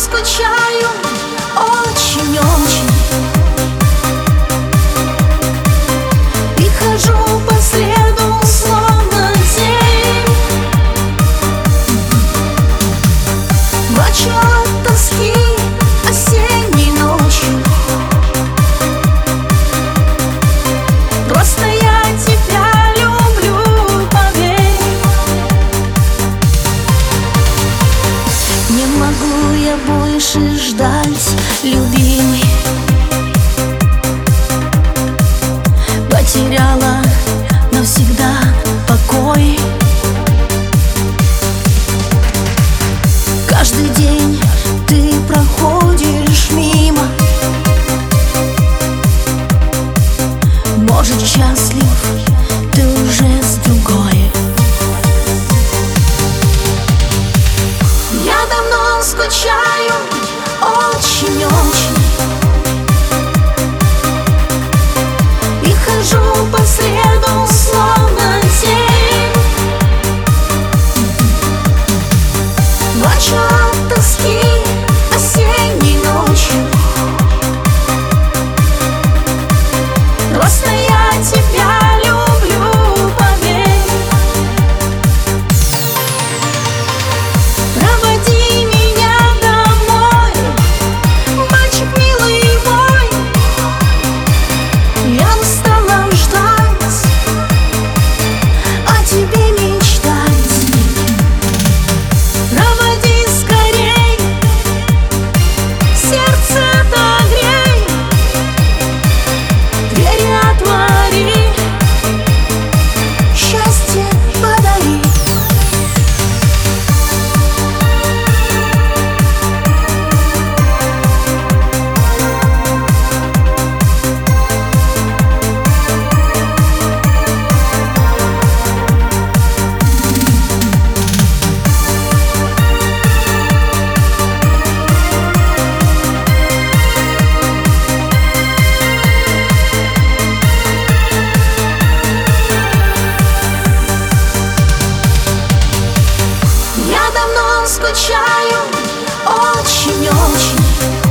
скучаю очень-очень и хожу по следу, словно тень. Плачу от тоски осенней ночью. Просто я тебя люблю, поверь. Не могу я больше ждать, любимый. Потеряла навсегда покой. Каждый день ты проходишь мимо. Может, счастлив ты уже с другой. Я давно скучаю очень-очень и хожу по следу, словно тень. Плачу от тоски осенней ночью. Просто я тебя люблю, поверь. Проводи меня домой, мальчик милый мой. Я устала ждать, о тебе мечтать. Проводи скорей, сердце отогрей, двери отвори, счастье подари. Я давно скучаю очень-очень